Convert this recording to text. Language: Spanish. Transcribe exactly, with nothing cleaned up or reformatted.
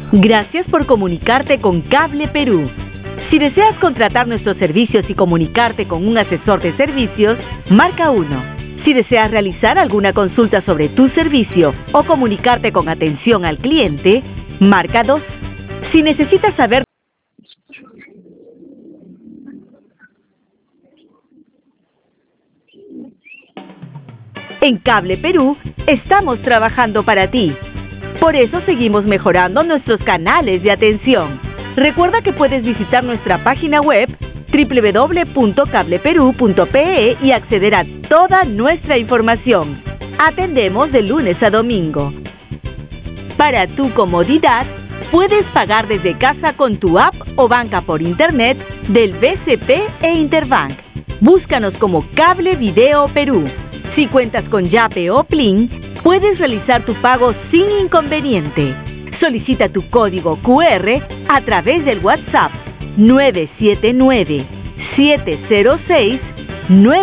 Gracias por comunicarte con Cable Perú. Si deseas contratar nuestros servicios y comunicarte con un asesor de servicios, marca uno. Si deseas realizar alguna consulta sobre tu servicio o comunicarte con atención al cliente, marca dos. Si necesitas saber En Cable Perú, estamos trabajando para ti. Por eso seguimos mejorando nuestros canales de atención. Recuerda que puedes visitar nuestra página web doble u doble u doble u punto cable perú punto pe e y acceder a toda nuestra información. Atendemos de lunes a domingo. Para tu comodidad, puedes pagar desde casa con tu app o banca por internet del B C P e Interbank. Búscanos como Cable Video Perú. Si cuentas con Yape o Plin, puedes realizar tu pago sin inconveniente. Solicita tu código cu erre a través del WhatsApp nueve siete nueve, siete cero seis, nueve